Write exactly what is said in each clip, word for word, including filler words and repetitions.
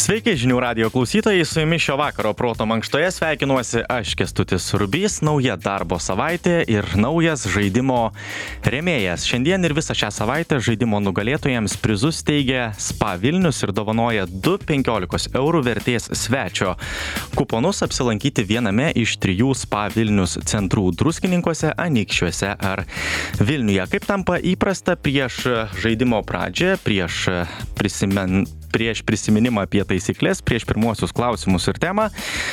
Sveiki, žinių radijo klausytojai, su jumis šio vakaro proto mankštoje sveikinuosi aš, Kęstutis Rubys, nauja darbo savaitė ir naujas žaidimo rėmėjas. Šiandien ir visą šią savaitę žaidimo nugalėtojams prizus teigia Spa Vilnius ir dovanoja du penkiolikos eurų vertės svečio kuponus apsilankyti viename iš trijų Spa Vilnius centrų Druskininkuose, Anykščiuose ar Vilniuje. Kaip tampa įprasta prieš žaidimo pradžią, prieš prisimen... prieš prisiminimą apie taisyklės, prieš pirmuosius klausimus ir temą,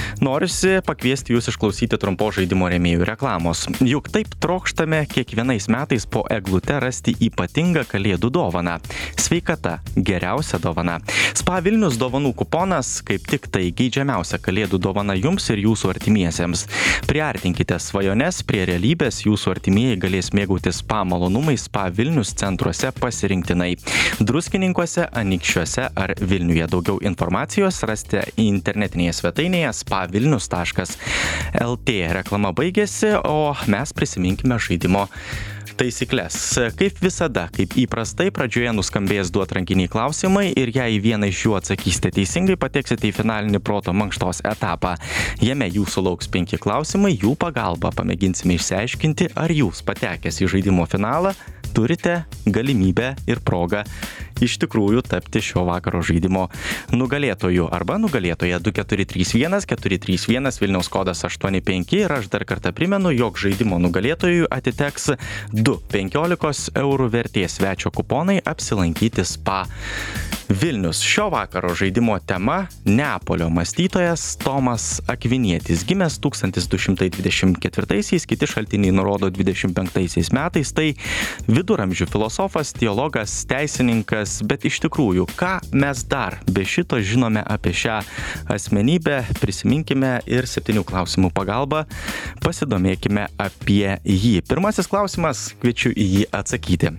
norisi pakviesti jūs išklausyti trumpo žaidimo rėmėjų reklamos. Juk taip trokštame kiekvienais metais po eglute rasti ypatingą kalėdų dovaną. Sveikata – geriausia dovana. Spa Vilnius dovanų kuponas kaip tik tai geidžiamiausia kalėdų dovana jums ir jūsų artimiesiems. Priartinkite svajones prie realybės, jūsų artimieji galės mėgautis spa malonumais Spa Vilnius centruose pasirinktinai. Druskininkuose, Anykščiuose ar Vilniuje. Daugiau informacijos rasite internetinėje svetainėje spa vilnius taškas el tė. Reklama baigėsi, o mes prisiminkime žaidimo taisyklės. Kaip visada, kaip įprastai, pradžioje nuskambės du atrankiniai klausimai ir jei vieną iš jų atsakysite teisingai, pateksite į finalinį proto mankštos etapą. Jame jūsų lauks penki klausimai, jų pagalba pamėginsime išsiaiškinti, ar jūs patekęs į žaidimo finalą turite galimybę ir progą iš tikrųjų tapti šio vakaro žaidimo nugalėtoju arba nugalėtoja. Du keturi trys vienas keturi trys vienas Vilniaus kodas aštuoni penki ir aš dar kartą primenu, jog žaidimo nugalėtojui atiteks du penkiolikos eurų vertės svečio kuponai apsilankyti Spa Vilnius. Šio vakaro žaidimo tema – Neapolio mąstytojas Tomas Akvinietis. Gimęs tūkstantis du šimtai dvidešimt ketvirtaisiais, kiti šaltiniai nurodo dvidešimt penktaisiais metais, tai viduramžių filosofas, teologas, teisininkas, bet iš tikrųjų, ką mes dar be šito žinome apie šią asmenybę, prisiminkime ir septynių klausimų pagalba pasidomėkime apie jį. Pirmasis klausimas, kviečiu į jį atsakyti.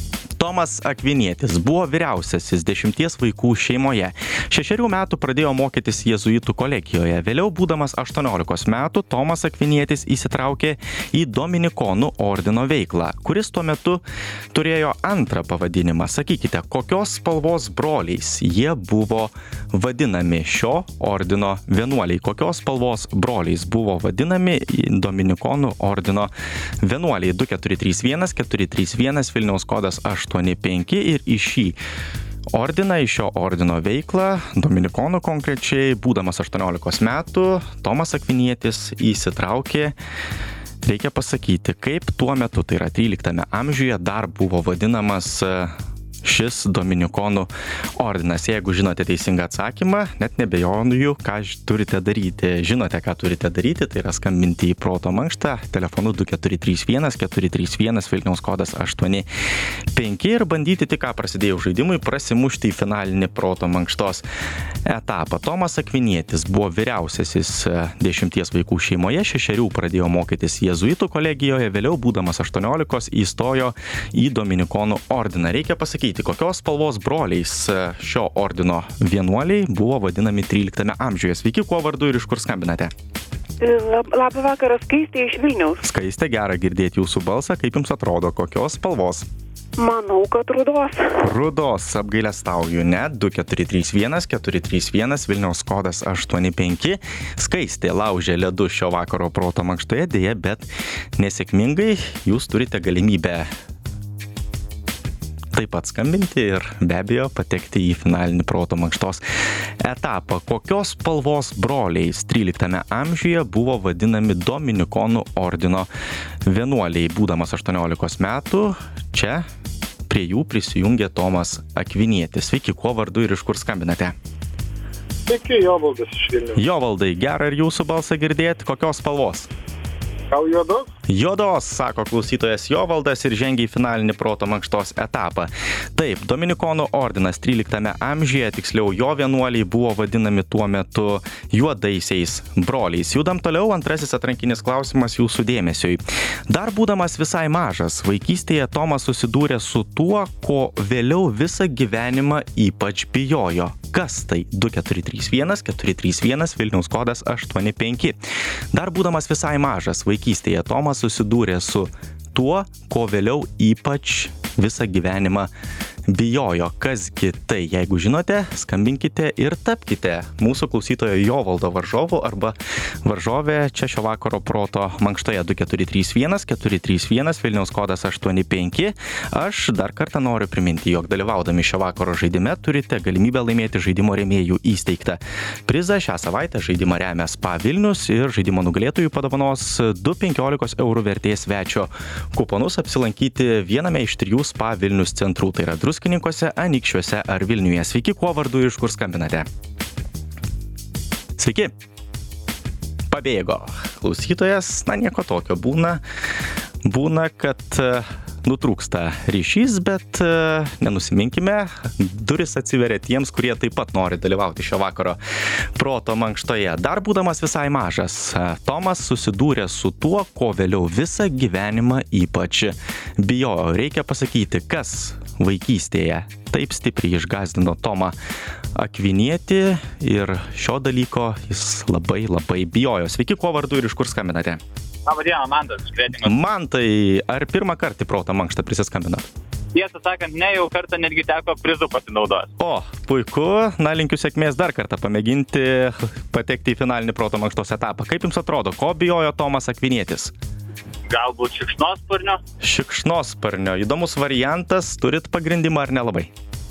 Tomas Akvinietis buvo vyriausiasis dešimties vaikų šeimoje. Šešerių metų pradėjo mokytis jėzuitų kolegijoje. Vėliau, būdamas aštuoniolikos metų, Tomas Akvinietis įsitraukė į Dominikonų ordino veiklą, kuris tuo metu turėjo antrą pavadinimą. Sakykite, kokios spalvos broliais jie buvo vadinami šio ordino vienuoliai? Kokios spalvos broliais buvo vadinami Dominikonų ordino vienuoliai? Du keturi trys vienas keturi trys vienas Vilniaus kodas aštuoni penki ir į šį ordiną, į šio ordino veiklą, Dominikonų konkrečiai, būdamas aštuoniolikos metų, Tomas Akvinietis įsitraukė. Reikia pasakyti, kaip tuo metu, tai yra tryliktame amžiuje, dar buvo vadinamas šis Dominikonų ordinas. Jeigu žinote teisingą atsakymą, net nebejoju, ką turite daryti. Žinote, ką turite daryti, tai yra skambinti į proto mankštą telefonu du keturi trys vienas keturi trys vienas Vilniaus kodas aštuoni penki ir bandyti tik ką prasidėjus žaidimui prasimušti į finalinį proto mankštos etapą. Tomas Akvinietis buvo vyriausiasis dešimties vaikų šeimoje, šešerių pradėjo mokytis jėzuitų kolegijoje, vėliau būdamas aštuoniolikos įstojo į Dominikonų ordiną. Reikia pasakyti, kokios spalvos broliais šio ordino vienuoliai buvo vadinami tryliktame amžiuje. Sveiki, kuo vardu ir iš kur skambinate? Lab, labą vakarą, Skaistė iš Vilniaus. Skaistė, gera girdėti jūsų balsą. Kaip jums atrodo, kokios spalvos? Manau, kad rudos. Rudos, apgailestauju, ne? Du keturi trys vienas keturi trys vienas Vilniaus kodas aštuoni penki. Skaistė laužė ledus šio vakaro proto mankštoje, dėja, bet nesėkmingai. Jūs turite galimybę taip pat skambinti ir be abejo patekti į finalinį proto mankštos etapą. Kokios spalvos broliais tryliktame amžiuje buvo vadinami Dominikonų ordino vienuoliai? Būdamas aštuoniolikos metų, čia prie jų prisijungė Tomas Akvinietis. Sveiki, kuo vardu ir iš kur skambinate? Sveiki, Jovaldas iš Vilniaus. Jovaldai, gera ir jūsų balsą girdėti. Kokios spalvos? Gal juodos? Juodos, sako klausytojas Jovaldas ir žengia į finalinį proto mankštos etapą. Taip, Dominikonų ordinas tryliktame amžiuje, tiksliau jo vienuoliai buvo vadinami tuo metu juodaisiais broliais. Judam toliau, antrasis atrankinis klausimas jūsų dėmesiui. Dar būdamas visai mažas, vaikystėje Tomas susidūrė su tuo, ko vėliau visą gyvenimą ypač bijojo. Kas tai? Du keturi trys vienas keturi trys vienas Vilniaus kodas aštuoni penki. Dar būdamas visai mažas, vaikystėje Tomas susidūrė su tuo, ko vėliau ypač visą gyvenimą bijojo. Kasgi tai? Jeigu žinote, skambinkite ir tapkite mūsų klausytojo Jovaldo varžovu arba varžovė čia šio vakaro proto mankštoje du keturi trys vienas keturi trys vienas Vilniaus kodas aštuoni penki. Aš dar kartą noriu priminti, jog dalyvaudami šio vakaro žaidime turite galimybę laimėti žaidimo rėmėjų įsteigtą prizą. Šią savaitę žaidimą remia Spa Vilnius ir žaidimo nugalėtojų padovanos du penkiolikos eurų vertės svečio kuponus apsilankyti viename iš trijų Spa Vilnius centrų. Tai yra Druskininkuose, Anykščiuose ar Vilniuje. Sveiki, kuo vardu ir iš kur skambinate? Sveiki. Pabėgo klausytojas, na nieko tokio. Būna, būna, kad nutrūksta ryšys, bet nenusiminkime, duris atsiveria tiems, kurie taip pat nori dalyvauti šio vakaro proto mankštoje. Dar būdamas visai mažas, Tomas susidūrė su tuo, ko vėliau visą gyvenimą ypač bijojo. Reikia pasakyti, kas vaikystėje taip stipriai išgąsdino Tomą Akvinietį ir šio dalyko jis labai labai bijojo. Sveiki, kuo vardu ir iš kur skambinate? Labą dieną, Mantas iš Kretingos. Mantai, ar pirmą kartą į proto mankštą prisiskambinat? Tiesą sakant, ne, jau kartą netgi teko prizu pasinaudoti. O, puiku, na linkiu sėkmės dar kartą pamėginti patekti į finalinį proto mankštos etapą. Kaip jums atrodo, ko bijojo Tomas Akvinietis? Galbūt šikšnosparnio? Šikšnosparnio, įdomus variantas, turit pagrindimą ar nelabai?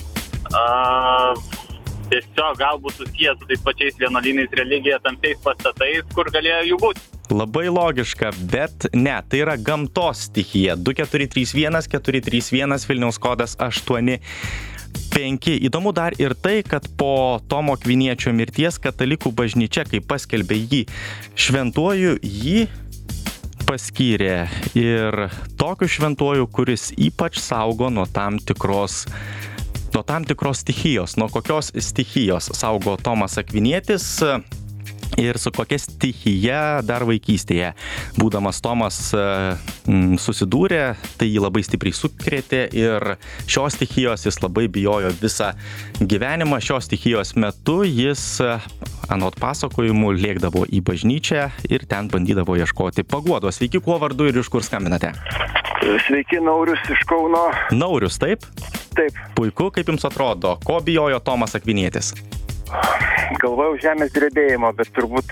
A, tiesiog galbūt susijęs su tais pačiais vienuolynais religija, tamsiais pastatais, kur galėjo jų būti. Labai logiška, bet ne, tai yra gamtos stichija. du keturi trys vienas keturi trys vienas Vilniaus kodas aštuoni penki. Įdomu dar ir tai, kad po Tomo Akviniečio mirties katalikų bažnyčia, kai paskelbė jį šventuoju, jį paskyrė ir tokiu šventuoju, kuris ypač saugo nuo tam tikros nuo tam tikros stichijos. Nuo kokios stichijos saugo Tomas Akvinietis ir su kokia stichija dar vaikystėje būdamas Tomas mm, susidūrė, tai jį labai stipriai sukrėtė ir šios stichijos jis labai bijojo visą gyvenimą. Šios stichijos metu jis anot pasakojimų lėkdavo į bažnyčią ir ten bandydavo ieškoti paguodos. Sveiki, kuo vardu ir iš kur skambinate? Sveiki, Naurius iš Kauno. Naurius, taip? Taip. Puiku, kaip jums atrodo, ko bijojo Tomas Akvinietis? Galvojau žemės drebėjimo, bet turbūt...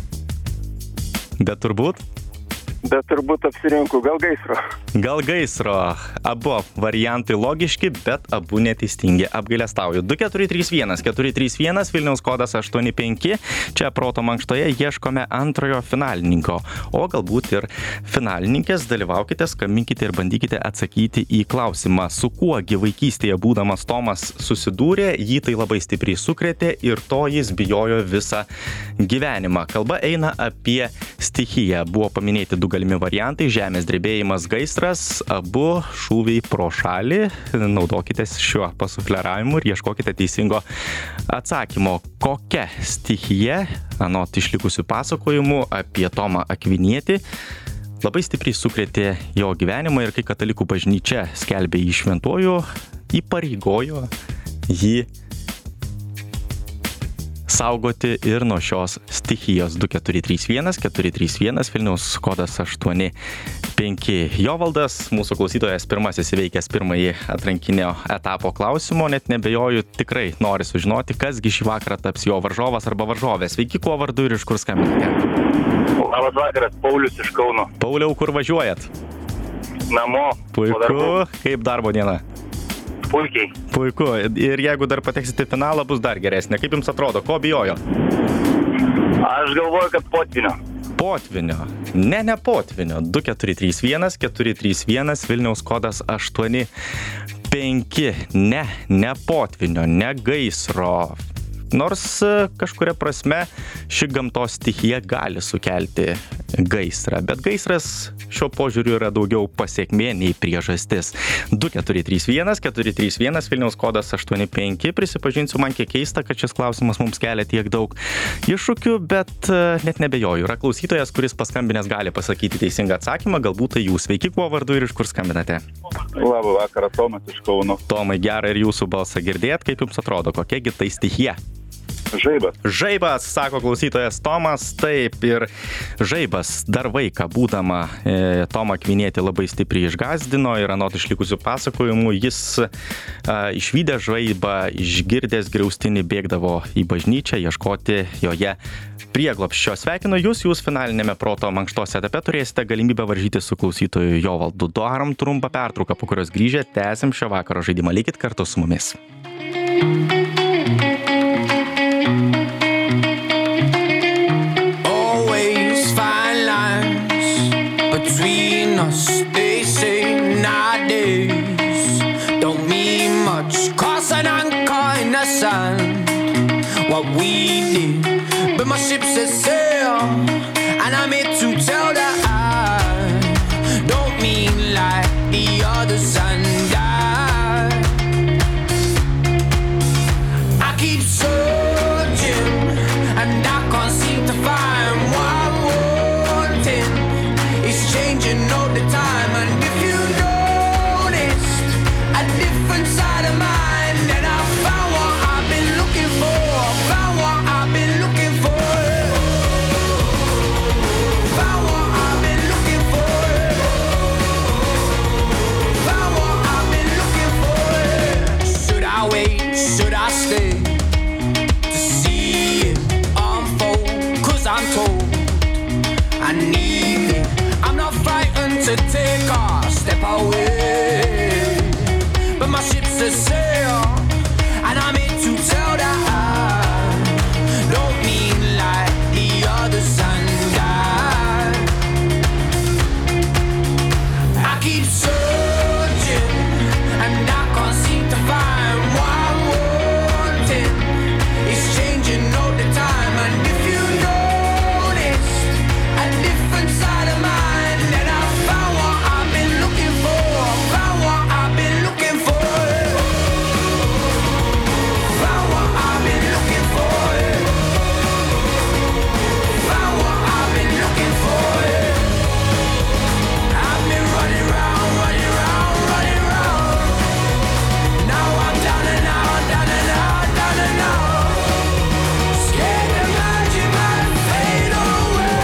Bet turbūt? Bet turbūt apsirinku, gal gaisro. Gal gaisro. Abu variantai logiški, bet abu neteisingi. Apgailestauju. du keturi trys vienas keturi trys vienas Vilniaus kodas aštuoni penki. Čia proto mankštoje ieškome antrojo finalininko. O galbūt ir finalininkės. Dalyvaukite, skambinkite ir bandykite atsakyti į klausimą. Su kuogi vaikystėje būdamas Tomas susidūrė, jį tai labai stipriai sukrėtė ir to jis bijojo visą gyvenimą. Kalba eina apie stichiją. Buvo paminėti du galimi variantai – žemės drebėjimas, gaisras, abu šūviai pro šalį. Naudokitės šiuo pasufleravimu ir ieškokite teisingo atsakymo. Kokia stichija, anot išlikusių pasakojimų apie Tomą Akvinietį, labai stipriai sukrėtė jo gyvenimą ir kai katalikų bažnyčia skelbė jį šventuoju, įpareigojo jį saugoti ir nuo šios stichijos. Du keturi trys vienas keturi trys vienas Vilniaus kodas aštuoni penki. Jovaldas, mūsų klausytojas, pirmasis įveikęs pirmąjį atrankinio etapo klausimo, net nebejoju, tikrai nori sužinoti, kasgi šį vakarą taps jo varžovas arba varžovė. Sveiki, kuo vardu ir iš kur skambinate? Labas vakaras, Paulius iš Kauno. Pauliau, kur važiuojat? Namo. Puiku, kaip darbo diena? Puikiai. Puiku. Ir jeigu dar pateksite į finalą, bus dar geresnė. Kaip jums atrodo, ko bijojo? Aš galvoju, kad potvinio. Potvinio. Ne, ne potvinio. du keturi trys vienas keturi trys vienas Vilniaus kodas aštuoni penki. Ne, ne potvinio, ne gaisro. Nors kažkuria prasme ši gamtos stichija gali sukelti gaisrą, bet gaisras šio požiūriu yra daugiau pasekmė nei priežastis. du keturi trys vienas keturi trys vienas Vilniaus kodas aštuoni penki. Prisipažinsiu, man kiek keista, kad šis klausimas mums kelia tiek daug iššūkių, bet net nebejoju. Yra klausytojas, kuris paskambinęs gali pasakyti teisingą atsakymą, galbūt tai jūs. Sveiki, kuo vardu ir iš kur skambinate? Labą vakarą, Tomas iš Kauno. Tomai, gera ir jūsų balsą girdėt. Kaip jums atrodo, kokiagi tai stichija? Žaibas. Žaibas, sako klausytojas Tomas, taip ir žaibas dar vaiką būdama e, Tomą Akvinietį labai stipriai išgazdino ir anot išlikusių pasakojimų jis e, išvydę žaibą, išgirdęs griaustinį bėgdavo į bažnyčią ieškoti joje prieglobsčio. Sveikinu jūs, jūs finalinėme proto mankštos etape turėsite galimybę varžyti su klausytoju Jovaldu. Darom trumpą pertrauką, po kurios grįžę tęsim šio vakaro žaidimą. Likit kartu su mumis. Between us, they say nowadays don't mean much. Cause an anchor in the sand, what we did. But my ship says sail, and I'm here to tell that I don't mean like the others, and I I keep searching, and I can't seem to find what I'm wanting. It's changing all the time, and if you noticed a different side of mine, then I found what I've been looking for. Found what I've been looking for. Found what I've been looking for. Found what I've been looking for. Should I wait? Should I stay to see it unfold? Cause I'm told I need it. I'm not frightened to take a step away, but my ship's a sail, and I'm here to tell that I don't mean like the others, and I I keep searching, and I can't seem to find what I'm wanting. It's changing all the time, and if you notice a different side of mine, then I found what I've been looking for. Found what I've been looking for. Found what I've been looking for. Found what I've been looking for. I've been running round, running round, running round. Now I'm down and out, down and out, down and out. Scared the magic might fade away.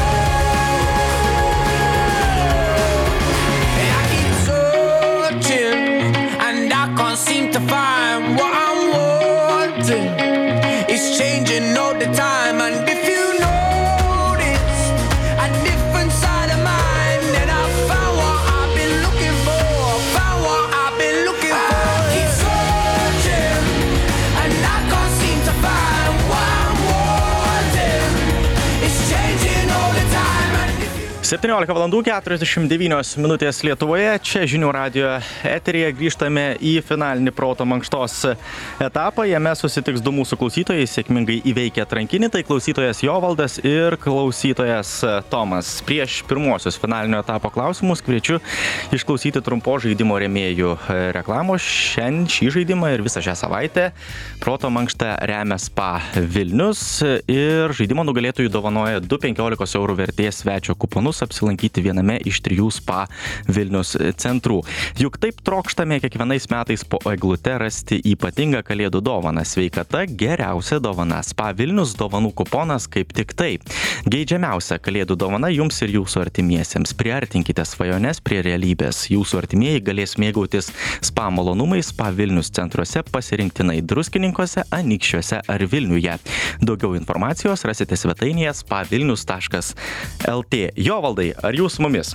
I keep searching, and I can't seem to find what I'm wanting. It's changing all the time, and if you notice a different side of mine, then I found what I've been looking for. Found what I've been looking for. I keep searching, and I can't seem to find what I'm wanting. It's changing all the time, and if you septyniolika valandų keturiasdešimt devynios minutės Lietuvoje. Čia Žinių radijo eteryje grįžtame į finalinį proto mankštos etapą. Jame susitiks du mūsų klausytojai, sėkmingai įveikę atrankinį. Tai klausytojas Jovaldas ir klausytojas Tomas. Prieš pirmuosius finalinio etapo klausimus kviečiu išklausyti trumpo žaidimo rėmėjų reklamos. Šiandien šį žaidimą ir visą šią savaitę proto mankštą remia Spa Vilnius ir žaidimo nugalėtojų dovanoja du penkiolikos eurų vertės svečio kuponus apsilankyti viename iš trijų Spa Vilnius centrų. Juk taip trokštame kiekvienais metais po eglute rasti ypatingą kalėdų dovaną. Sveikata geriausia dovana. Spa Vilnius dovanų kuponas kaip tik tai. Geidžiamiausia kalėdų dovana jums ir jūsų artimiesiems. Priartinkite svajones prie realybės. Jūsų artimieji galės mėgautis spa malonumais Spa Vilnius centruose pasirinktinai Druskininkuose, Anykščiuose ar Vilniuje. Daugiau informacijos rasite svetainėje spa vilnius taškas el tė. Jovaldai, ar jūs su mumis?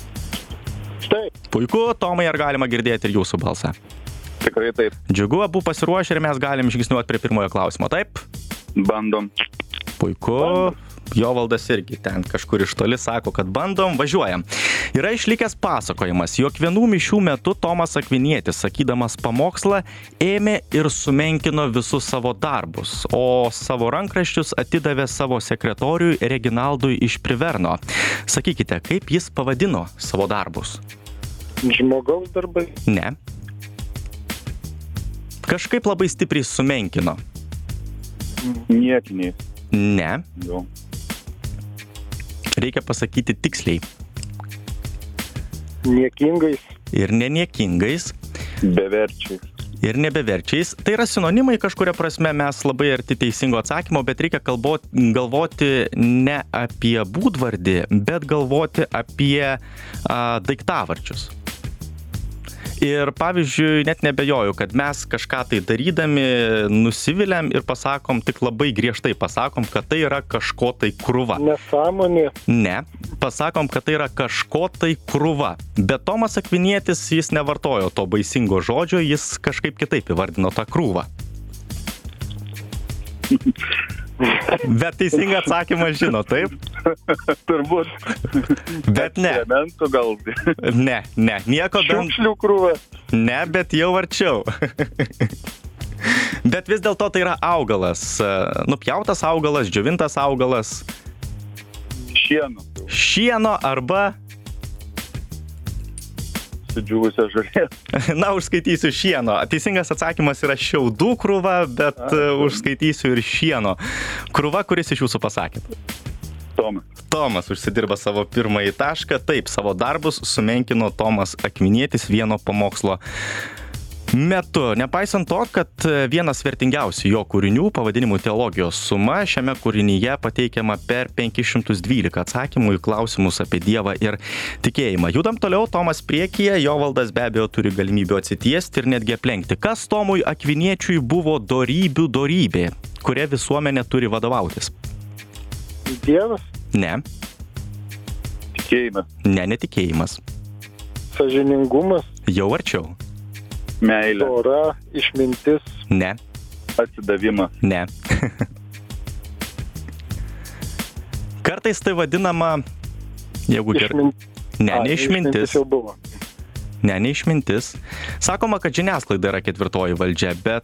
Taip, Puiku, Tomai, ar galima girdėti ir jūsų balsą? tikrai taip. Džiugu, abu pasiruošę ir mes galim žingsniuoti prie pirmojo klausimo, taip? Bandom. Puiku. Jovaldas irgi ten kažkur iš toli sako, kad bandom, važiuojam. Yra išlikęs pasakojimas, jog vienų mišių metu Tomas Akvinietis, sakydamas pamokslą, ėmė ir sumenkino visus savo darbus, o savo rankraščius atidavė savo sekretoriui Reginaldui iš Priverno. Sakykite, kaip jis pavadino savo darbus? Žmogaus darbai. Ne. Kažkaip labai stipriai sumenkino. Niekiniai. Ne. Jau. Reikia pasakyti tiksliai. Niekingais. Ir neniekingais. Beverčiais. ir nebeverčiais. Tai yra sinonimai, kažkuria prasme mes labai arti teisingo atsakymo, bet reikia kalbot, galvoti ne apie būdvardį, bet galvoti apie a, daiktavardžius. Ir pavyzdžiui, net nebejoju, kad mes kažką tai darydami nusiviliam ir pasakom, tik labai griežtai pasakom, kad tai yra kažko tai krūva. Nesąmonė. Ne, pasakom, kad tai yra kažko tai krūva. Bet Tomas Akvinietis, jis nevartojo to baisingo žodžio, jis kažkaip kitaip įvardino tą krūvą. Bet teisingą atsakymą žino, taip? Turbūt. Bet ne. Elementų gal. Ne, ne, nieko bent. Šiukšlių krūva. Ne, bet jau arčiau. Bet vis dėlto tai yra augalas. Nupjautas augalas, džiovintas augalas. Šieno. Šieno arba... Sudžiūvusią žolę. Na, užskaitysiu šieno. Teisingas atsakymas yra šiaudų krūva, bet A, užskaitysiu ir šieno. Krūva, kuris iš jūsų pasakėt? Tomas. Tomas užsidirba savo pirmąjį tašką. Taip, savo darbus sumenkino Tomas Akvinietis vieno pamokslo metu. Nepaisant to, kad vienas vertingiausių jo kūrinių pavadinimu Teologijos suma, šiame kūrinyje pateikiama per penkis šimtus dvylika atsakymų į klausimus apie Dievą ir tikėjimą. Judam toliau, Tomas priekyje, Jovaldas be abejo turi galimybę atsitiesti ir netgi aplenkti. Kas Tomui Akviniečiui buvo dorybių dorybė, kuria visuomenė turi vadovautis? Dievas. Ne. Tikėjimas. Ne, netikėjimas. Sąžiningumas. Jau arčiau. Meilė. Dora, išmintis. Ne. Atsidavimas. Ne. Kartais tai vadinama, jeigu gerai. Išmint... Ne, A, ne išmintis. Išmintis jau buvo. Ne, ne išmintis. Sakoma, kad žiniasklaida yra ketvirtoji valdžia, bet...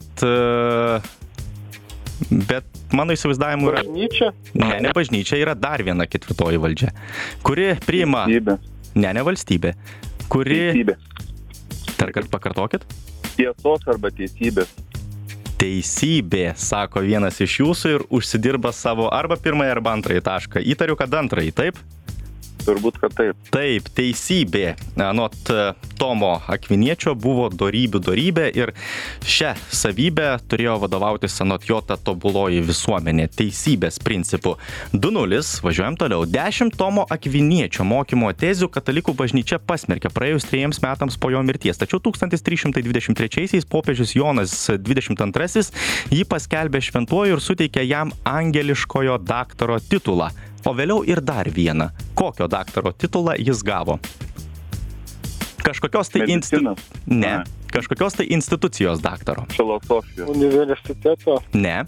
Bet mano įsivaizdavimu yra... Bažnyčia? Ne, ne bažnyčia, yra dar viena ketvirtoji valdžia, kuri priima... Valstybė. Ne, ne valstybė. Kuri... Teisybė. Dar kart pakartokit. Tiesos arba teisybės. Teisybė, sako vienas iš jūsų ir užsidirba savo arba pirmąjį arba antrąjį tašką. Įtariu, kad antrąjį, taip? Turbūt, kad taip. Taip, teisybė. Anot Tomo Akviniečio buvo dorybių dorybė ir šią savybę turėjo vadovautis anot jo ta tobuloji visuomenė teisybės principu. du nulis, važiuojam toliau. dešimt Tomo Akviniečio mokymo tezių katalikų bažnyčia pasmerkė praėjus trejiems metams po jo mirties. Tačiau tūkstantis trys šimtai dvidešimt trečiaisiais popiežius Jonas dvidešimt antrasis jį paskelbė šventuoju ir suteikė jam angeliškojo daktaro titulą. O vėliau ir dar vieną. Kokio daktaro titulą jis gavo? Kažkokios tai, insti... ne. Kažkokios tai institucijos daktaro. Filosofijos. Universiteto. Ne.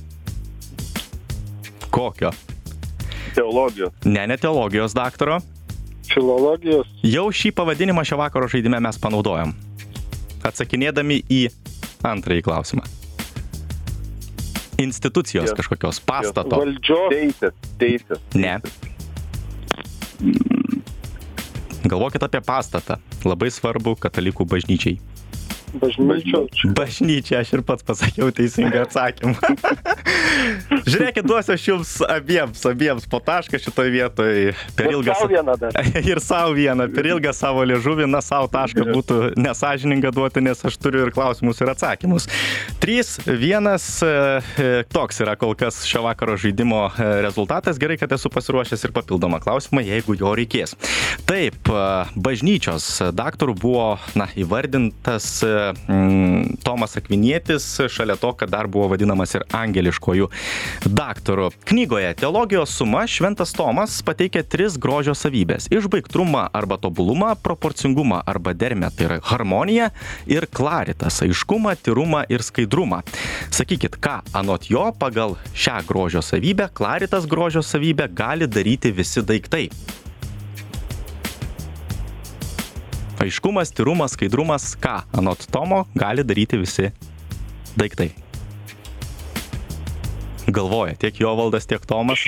Kokio? Teologijos. Ne, ne teologijos daktaro. Filologijos. Jau šį pavadinimą šio vakaro žaidime mes panaudojom. Atsakinėdami į antrąjį klausimą. Institucijos kažkokios, pastato. Valdžios. Teisės. Teisės. Ne. Galvokit apie pastatą. Labai svarbu katalikų bažnyčiai. Bažnyčios. Bažnyčia, aš ir pats pasakiau teisingą atsakymą. Žiūrėkit, duosiu aš jums abiems, abiems po tašką šitoj vietoj. Per ilgą... Ir savo vieną dar. Ir savo vieną. Per ilgą savo liežuvį, na, savo tašką būtų nesąžininga duoti, nes aš turiu ir klausimus, ir atsakymus. trys vienas, toks yra kol kas šio vakaro žaidimo rezultatas. Gerai, kad esu pasiruošęs ir papildomą klausimą, jeigu jo reikės. Taip, bažnyčios daktarų buvo, na, įvardintas Tomas Akvinietis, šalia to, kad dar buvo vadinamas ir angeliškojų daktaru. Knygoje Teologijos suma šventas Tomas pateikia tris grožio savybės. Išbaigtrumą arba tobulumą, proporcingumą arba dermę, tai yra harmonija, ir klaritas, aiškumą, tyrumą ir skaidrumą. Sakykit, ką anot jo pagal šią grožio savybę, klaritas grožio savybę gali daryti visi daiktai. Aiškumas, tyrumas, skaidrumas, ką anot Tomo gali daryti visi daiktai. Galvoja tiek Jovaldas, tiek Tomas.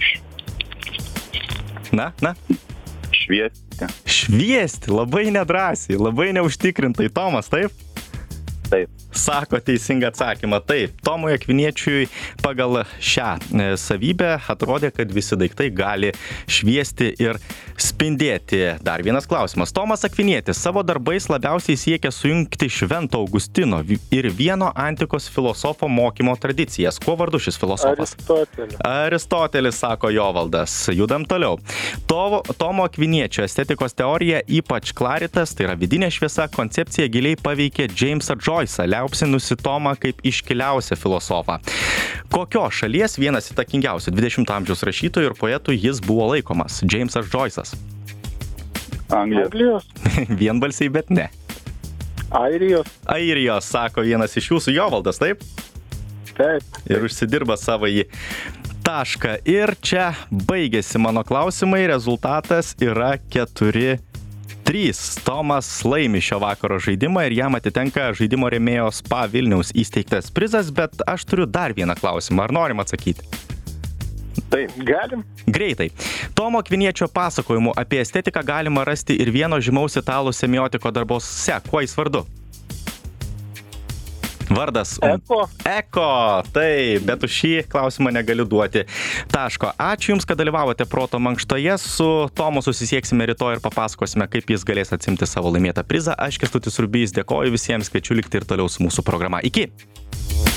Na, na. Šviesti. Šviesti, labai nedrąsiai, labai neužtikrintai. Tomas, taip? Taip. sako teisingą atsakymą. Taip, Tomui Akviniečiui pagal šią e, savybę atrodė, kad visi daiktai gali šviesti ir spindėti. Dar vienas klausimas. Tomas Akvinietis savo darbais labiausiai siekia sujungti Švento Augustino ir vieno antikos filosofo mokymo tradicijas. Kuo vardu šis filosofas? Aristotelis. Aristotelis, sako Jovaldas. Judam toliau. Tomo, Tomo Akviniečio estetikos teorija, ypač klaritas, tai yra vidinė šviesa, koncepcija giliai paveikė Jamesą Joyce'ą, liaupsinusi Tomą kaip iškiliausią filosofą. Kokios šalies vienas įtakingiausių dvidešimto amžiaus rašytojų ir poetų jis buvo laikomas? Jamesas Joyce'as. Anglijos. Anglijos. Vienbalsiai, bet ne. Airijos. Airijos, sako vienas iš jūsų, Jovaldas, taip? Taip. Ir užsidirba savąjį tašką. Ir čia baigėsi mano klausimai, rezultatas yra keturi trys. Tomas laimi šio vakaro žaidimą ir jam atitenka žaidimo rėmėjo Spa Vilniaus įsteigtas prizas, bet aš turiu dar vieną klausimą. Ar norim atsakyti? Taip, galim. Greitai. Tomo Akviniečio pasakojimų apie estetiką galima rasti ir vieno žymaus italų semiotiko darbose. Kuo jis vardu? Vardas. Eko. Eko, taip, bet už šį klausimą negaliu duoti taško. Ačiū Jums, kad dalyvavote Proto mankštoje. Su Tomu susisieksime rytoj ir papasakosime, kaip jis galės atsimti savo laimėtą prizą. Aš Kęstutis Rubys, dėkoju visiems, kviečiu likti ir toliau su mūsų programa. Iki!